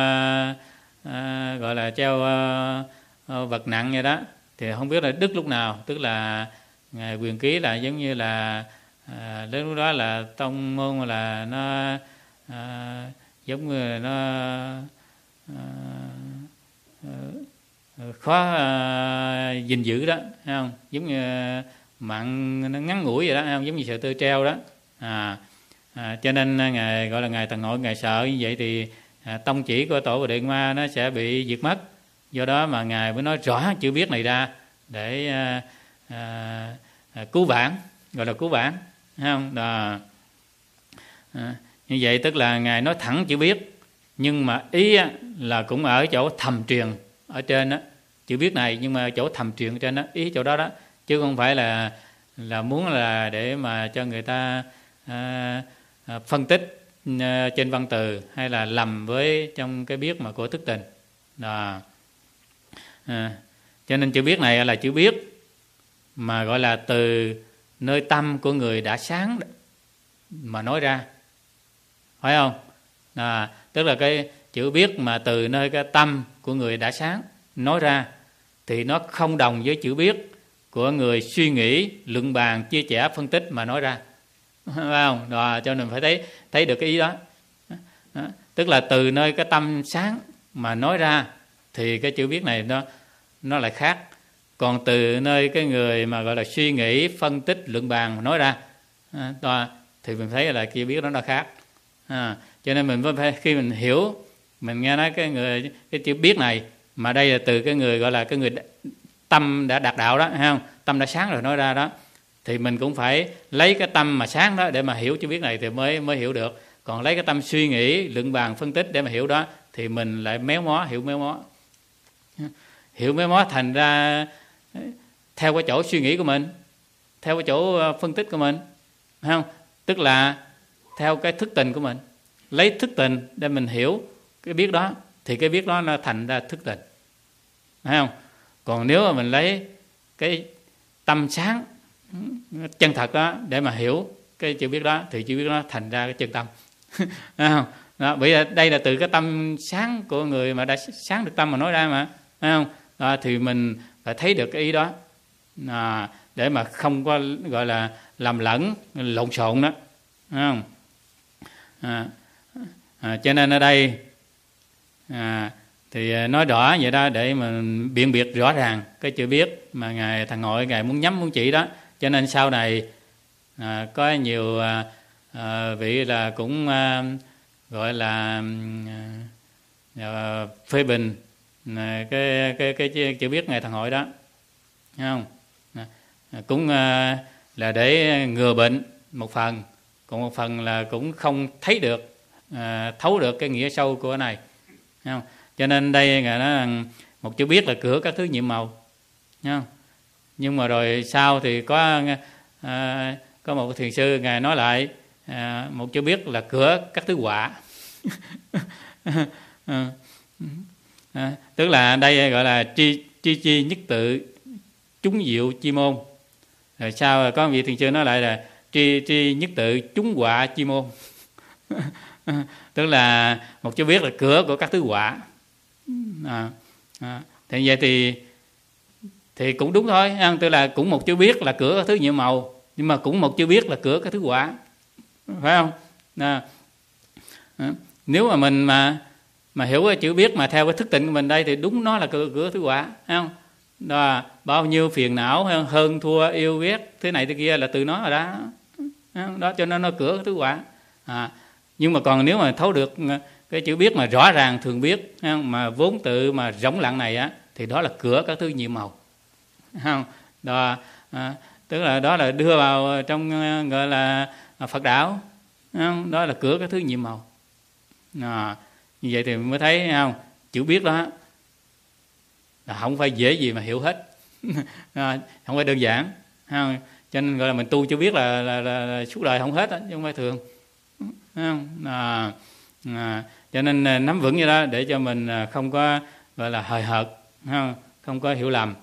gọi là treo vật nặng vậy đó, thì không biết là đứt lúc nào. Tức là Ngài quyền ký là giống như là đến lúc đó là tông môn là nó giống như là nó khó gìn giữ đó, thấy không? Giống như mạng nó ngắn ngủi vậy đó, thấy không? Giống như sợi tơ treo đó. Cho nên Ngài gọi là Ngài Thần Hội, Ngài sợ như vậy thì tông chỉ của tổ Bồ Đề Đạt Ma nó sẽ bị diệt mất. Do đó mà Ngài mới nói rõ chữ biết này ra để cứu vãn, gọi là cứu vãn, thấy không? Như vậy tức là Ngài nói thẳng chữ biết, nhưng mà ý là cũng ở chỗ thầm truyền ở trên đó, chữ biết này, nhưng mà chỗ thầm truyền ở trên đó, ý chỗ đó đó, chứ không phải là muốn là để mà cho người ta phân tích trên văn từ, hay là lầm với trong cái biết mà của thức tình. Cho nên chữ biết này là chữ biết mà gọi là từ nơi tâm của người đã sáng mà nói ra, phải không? Tức là cái chữ biết mà từ nơi cái tâm của người đã sáng nói ra thì nó không đồng với chữ biết của người suy nghĩ, luận bàn, chia sẻ, phân tích mà nói ra, phải không? Cho nên phải thấy được cái ý đó. Tức là từ nơi cái tâm sáng mà nói ra thì cái chữ biết này nó lại khác. Còn từ nơi cái người mà gọi là suy nghĩ, phân tích, luận bàn mà nói ra thì mình thấy là chữ biết đó nó khác. Cho nên mình phải, khi mình hiểu, mình nghe nói cái chữ biết này mà đây là từ cái người gọi là cái người tâm đã đạt đạo đó, thấy không? Tâm đã sáng rồi nói ra đó, thì mình cũng phải lấy cái tâm mà sáng đó để mà hiểu chữ biết này thì mới hiểu được. Còn lấy cái tâm suy nghĩ, luận bàn, phân tích để mà hiểu đó thì mình lại méo mó, hiểu méo mó thành ra theo cái chỗ suy nghĩ của mình, theo cái chỗ phân tích của mình, thấy không? Tức là theo cái thức tình của mình, lấy thức tình để mình hiểu cái biết đó thì cái biết đó nó thành ra thức tình, thấy không? Còn nếu mà mình lấy cái tâm sáng chân thật đó để mà hiểu cái chữ biết đó thì chữ biết đó thành ra cái chân tâm. Thấy không? Bởi vì đây là từ cái tâm sáng của người mà đã sáng được tâm mà nói ra mà, thấy không? Thì mình phải thấy được cái ý đó để mà không có gọi là làm lẫn, lộn xộn đó, thấy không? Cho nên ở đây thì nói rõ vậy đó để mà biện biệt rõ ràng cái chữ biết mà thằng Hội ngài muốn chỉ đó. Cho nên sau này có nhiều vị là cũng gọi là phê bình cái chữ biết ngài thằng Hội đó, thấy không? Cũng là để ngừa bệnh một phần, còn một phần là cũng không thấy được, thấu được cái nghĩa sâu của cái này, thấy không? Cho nên đây ngài nói rằng một chữ biết là cửa các thứ nhiệm màu, thấy không? Nhưng mà rồi sau thì có một thiền sư ngài nói lại một chữ biết là cửa các thứ quả. Tức là đây gọi là tri nhất tự chúng diệu chi môn. Rồi sau có một vị thiền sư nói lại là tri nhất tự chúng quả chi môn. Tức là một chữ biết là cửa của các thứ quả. Thì vậy thì cũng đúng thôi, tức là cũng một chữ biết là cửa các thứ nhiệm màu, nhưng mà cũng một chữ biết là cửa các thứ quả, phải không? Nếu mà mình mà hiểu cái chữ biết mà theo cái thức tỉnh của mình đây thì đúng nó là cửa thứ quả, thấy không? Đó, bao nhiêu phiền não hơn thua yêu ghét thế này thế kia là từ nó rồi đó, đó cho nên nó cửa thứ quả. Nhưng mà còn nếu mà thấu được cái chữ biết mà rõ ràng thường biết, mà vốn tự mà rỗng lặng này á, thì đó là cửa các thứ nhiệm màu, không? Đó, tức là đó là đưa vào trong gọi là Phật đạo, không? Đó là cửa các thứ nhiệm màu. Như vậy thì mới thấy, không? Chữ biết đó là không phải dễ gì mà hiểu hết. Không phải đơn giản, không? Cho nên gọi là mình tu chữ biết là suốt đời không hết đó, chứ không phải thường, không? Cho nên nắm vững như đó để cho mình không có gọi là hời hợt, không có hiểu lầm.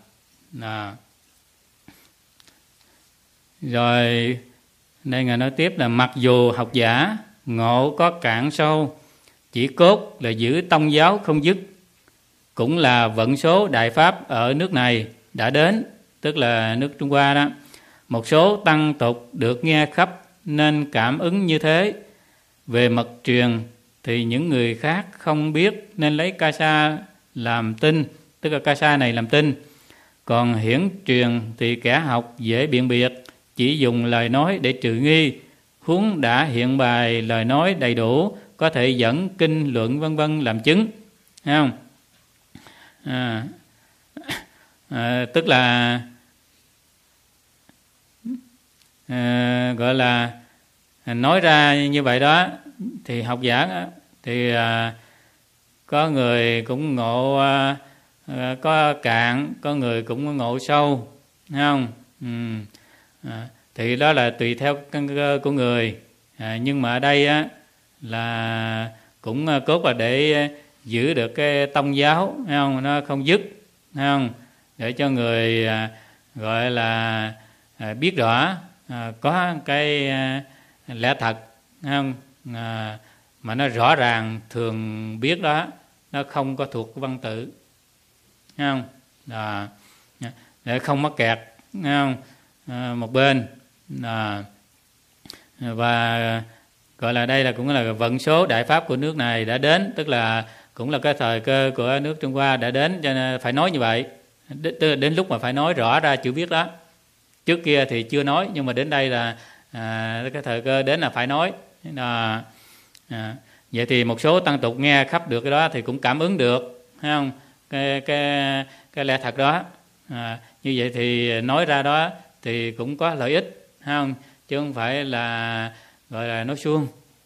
Rồi đây ngài nói tiếp là mặc dù học giả ngộ có cạn sâu, chỉ cốt là giữ tông giáo không dứt, cũng là vận số đại pháp ở nước này đã đến, tức là nước Trung Hoa đó. Một số tăng tục được nghe khắp nên cảm ứng như thế. Về mật truyền thì những người khác không biết nên lấy ca sa làm tin, tức là ca sa này làm tin. Còn hiển truyền thì kẻ học dễ biện biệt, chỉ dùng lời nói để trừ nghi, huống đã hiện bày lời nói đầy đủ, có thể dẫn kinh luận vân vân làm chứng, thấy không? Tức là gọi là nói ra như vậy đó thì học giả thì có người cũng ngộ có cạn, có người cũng ngộ sâu, thấy không? Thì đó là tùy theo căn cơ của người. Nhưng mà ở đây á, là cũng cốt là để giữ được cái tông giáo, thấy không? Nó không dứt, thấy không? Để cho người gọi là biết rõ có cái lẽ thật, thấy không? Mà nó rõ ràng thường biết đó, nó không có thuộc văn tự, thấy không? Để không mắc kẹt, thấy không? Một bên và gọi là đây là cũng là vận số đại pháp của nước này đã đến, tức là cũng là cái thời cơ của nước Trung Hoa đã đến, cho nên phải nói như vậy. Đến lúc mà phải nói rõ ra chữ viết đó. Trước kia thì chưa nói, nhưng mà đến đây là cái thời cơ đến là phải nói. Vậy thì một số tăng tục nghe khắp được cái đó thì cũng cảm ứng được, thấy không? Cái lẽ thật đó. Như vậy thì nói ra đó thì cũng có lợi ích, thấy không? Chứ không phải là gọi là nói suông.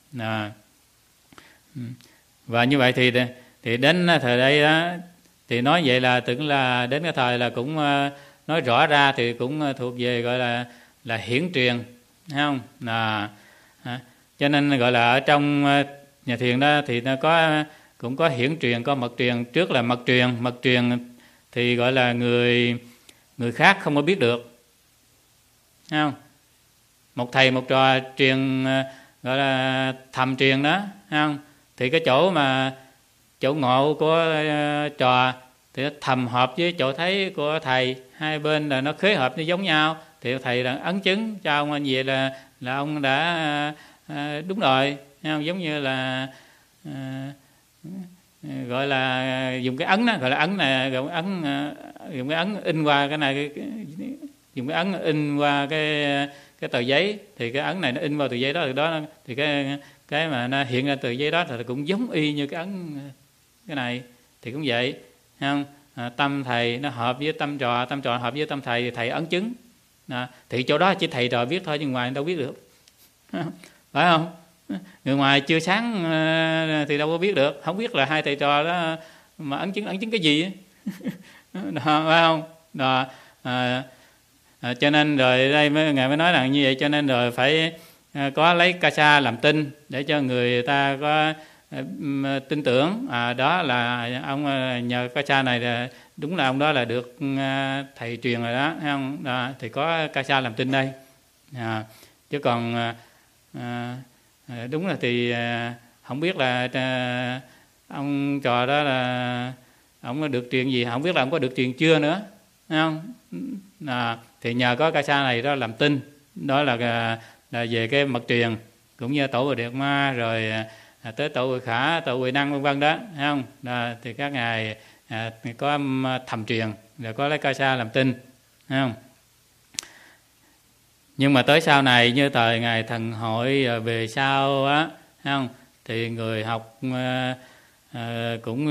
Và như vậy thì đến thời đây đó, thì nói vậy là tưởng là đến cái thời là cũng nói rõ ra thì cũng thuộc về gọi là hiển truyền, thấy không? Cho nên gọi là ở trong nhà thiền đó thì nó cũng có hiển truyền, có mật truyền. Trước là mật truyền thì gọi là người khác không có biết được, thấy không? Một thầy một trò truyền, gọi là thầm truyền đó, thấy không? Thì cái chỗ ngộ của trò thì nó thầm hợp với chỗ thấy của thầy, hai bên là nó khế hợp, nó giống nhau, thì thầy là ấn chứng cho ông, như vậy là ông đã đúng rồi, thấy không? Giống như là gọi là dùng cái ấn đó, gọi là ấn này, dùng cái ấn in qua cái này, dùng cái ấn in qua cái tờ giấy, thì cái ấn này nó in vào tờ giấy đó, thì cái mà nó hiện ra tờ giấy đó thì cũng giống y như cái ấn cái này, thì cũng vậy, thấy không? Tâm thầy nó hợp với tâm trò hợp với tâm thầy, thì thầy ấn chứng. Thì chỗ đó chỉ thầy trò biết thôi, chứ ngoài đâu biết được, phải không? Người ngoài chưa sáng thì đâu có biết được, không biết là hai thầy trò đó mà ấn chứng cái gì đó, phải không? Đó, cho nên rồi đây Ngài mới nói rằng như vậy, cho nên rồi phải có lấy Kasa làm tin để cho người ta có tin tưởng. Đó là ông nhờ Kasa này là đúng là ông đó là được thầy truyền rồi đó, thấy không? Đó, thì có Kasa làm tin đây. Chứ còn đúng là thì không biết là ông trò đó là ông được truyền gì, không biết là ông có được truyền chưa nữa, thấy không? Thì nhờ có Kasa này đó làm tin, đó là về cái mật truyền, cũng như tổ Bồ Đề Ma rồi tới tổ Bồ Khả, tổ Huệ Năng vân vân đó, thấy không? Thì các ngài có thầm truyền, rồi có lấy Kasa làm tin, thấy không? Nhưng mà tới sau này như thời ngài Thần Hội về sau á, thấy không? Thì người học cũng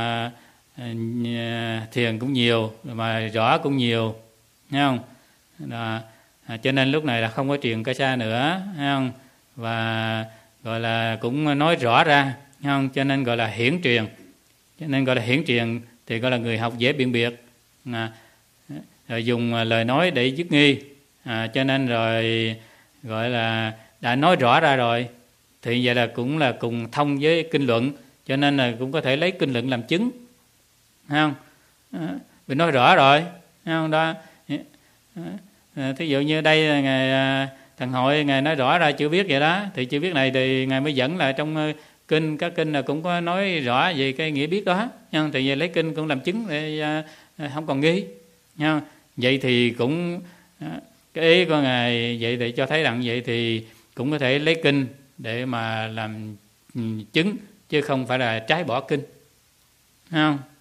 thiền cũng nhiều, mà rõ cũng nhiều, thấy không? Cho nên lúc này là không có truyền Kasa nữa, thấy không? Và gọi là cũng nói rõ ra, thấy không? Cho nên gọi là hiển truyền. Cho nên gọi là hiển truyền thì gọi là người học dễ辨biệt, rồi dùng lời nói để dứt nghi. Cho nên rồi gọi là đã nói rõ ra rồi, thì vậy là cũng là cùng thông với kinh luận, cho nên là cũng có thể lấy kinh luận làm chứng, thấy không? Vì nói rõ rồi, thấy không? Đó. Thí dụ như đây ngài Thần Hội ngài nói rõ ra chữ viết vậy đó, thì chữ viết này thì ngài mới dẫn lại trong kinh, các kinh là cũng có nói rõ về cái nghĩa biết đó, nhưng thì về lấy kinh cũng làm chứng để không còn nghi, nha. Vậy thì cũng cái ý của ngài vậy thì cho thấy rằng vậy thì cũng có thể lấy kinh để mà làm chứng, chứ không phải là trái bỏ kinh, thấy không?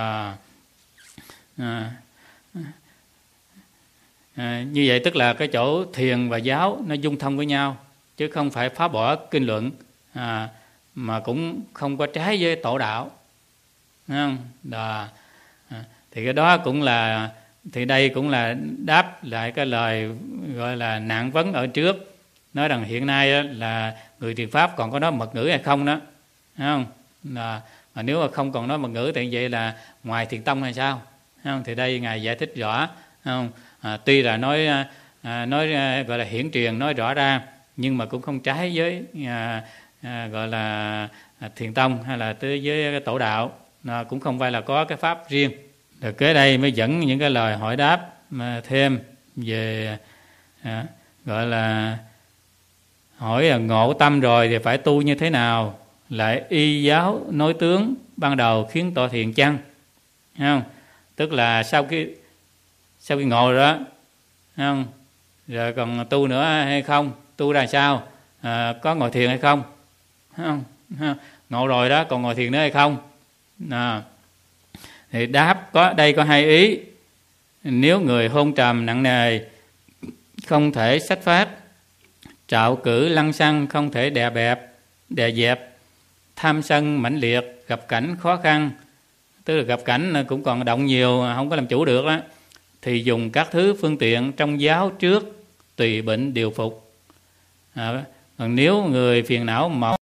Như vậy tức là cái chỗ thiền và giáo nó dung thông với nhau, chứ không phải phá bỏ kinh luận, mà cũng không có trái với tổ đạo, thấy không? Thì cái đó cũng là, thì đây cũng là đáp lại cái lời gọi là nạn vấn ở trước, nói rằng hiện nay là người thiền pháp còn có nói mật ngữ hay không đó, thấy không? Mà nếu mà không còn nói mật ngữ thì vậy là ngoài thiền tông hay sao, thấy không? Thì đây ngài giải thích rõ, thấy không? Tuy là nói gọi là hiển truyền, nói rõ ra, nhưng mà cũng không trái với gọi là thiền tông hay là tới với cái tổ đạo, nó cũng không phải là có cái pháp riêng. Rồi kế đây mới dẫn những cái lời hỏi đáp thêm về gọi là hỏi là ngộ tâm rồi thì phải tu như thế nào, lại y giáo nối tướng ban đầu khiến tọa thiền chăng, không? Tức là sau khi ngộ rồi đó, không? Rồi còn tu nữa hay không, tu ra sao, có ngồi thiền hay không, không? Ngộ rồi đó còn ngồi thiền nữa hay không? Thì đáp đây có hai ý. Nếu người hôn trầm nặng nề không thể sách phát, trạo cử lăng xăng không thể đè dẹp, tham sân mãnh liệt, gặp cảnh khó khăn, tức là gặp cảnh cũng còn động nhiều, không có làm chủ được đó, thì dùng các thứ phương tiện trong giáo trước, tùy bệnh điều phục. Còn nếu người phiền não mỏng